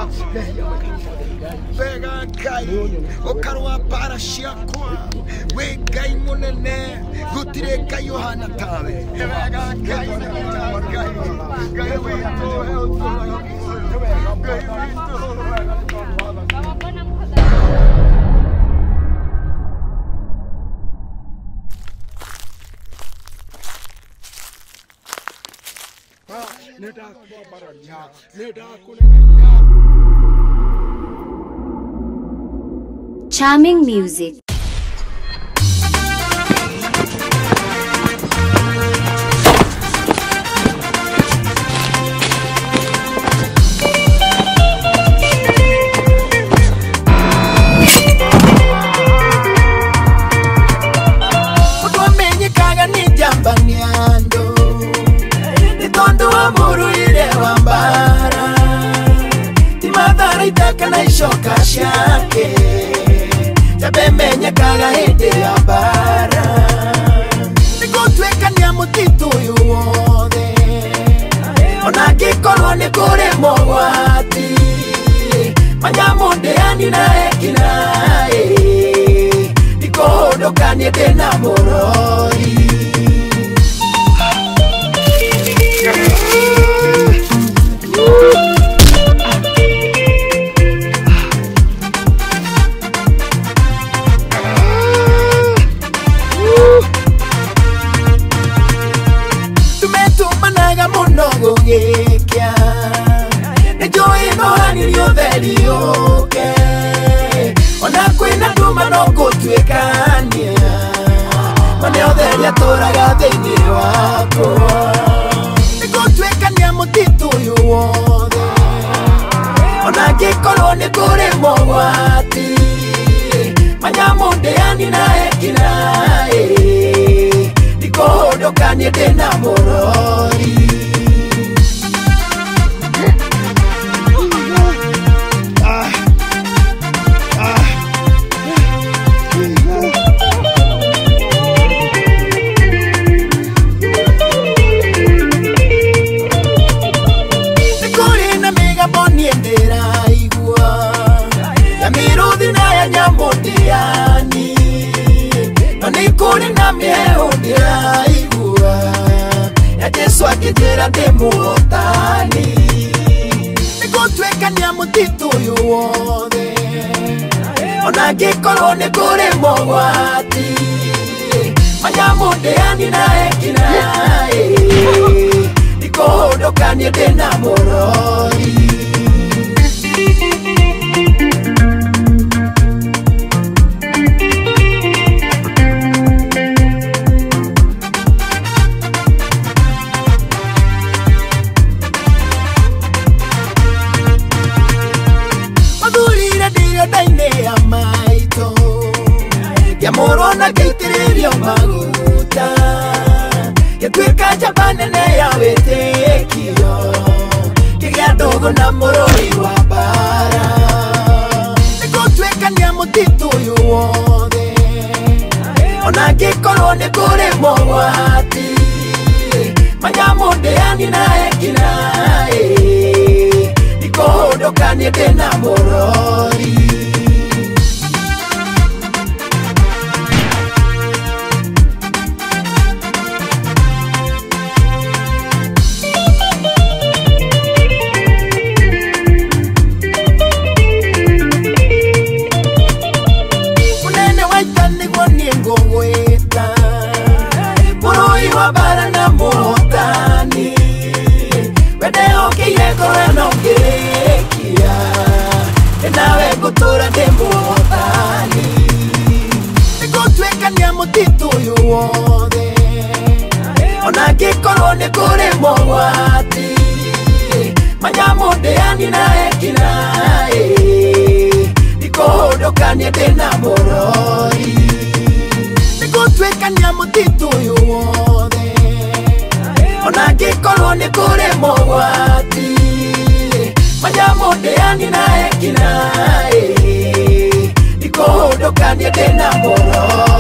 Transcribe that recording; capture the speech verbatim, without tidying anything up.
Vega Gai, Okarwa Parashiakwa, we Gai Munene, Gutire Gai Yohana Tave, Vega Gai, Gai, Charming music. Shoka shake Tabemenya kaga hete ya bara Nikotweka nya mutitu yuode Onake kolo ne kore mwati Manyamonde ani na ekinae Nikohodo kanye tena moroi Toraga thĩinĩ wakwa nĩgũtuĩkania mũtitũ ũyũ wothe ona angĩkorwo nĩ kũrĩ mogwati manyamũ ndĩani na ekinaĩ ndikũhũndũkanie ndĩna mũrori Akitera demotani Nĩgũtuĩkania mũtitũ ũyũ wothe ona angĩkorwo nĩ kũrĩ mogwati manyamũ ndĩani na ekinaĩ ndikũhũndũkanie ndĩna mũrori Yamorona geitirerio maguta Yatuika jabanene ya wetekio Kigia dogo na moroi wa bara Nĩgũtuĩkania mũtitũ ũyũ wothe ona angĩkorwo nĩ kũrĩ mogwati manyamũ ndĩani na ekinaĩ ndikũhũndũkanie ndĩna mũrori Mũtitũ ũyũ wothe ona angĩkorwo nĩ kũrĩ mogwati manyamũ ndĩani na ekinaĩ ndikũhũndũkanie ndĩna mũrori Nĩgũtuĩkania mũtitũ ũyũ wothe ona angĩkorwo nĩ kũrĩ mogwati manyamũ ndĩani na ekinaĩ ndikũhũndũkanie ndĩna mũrori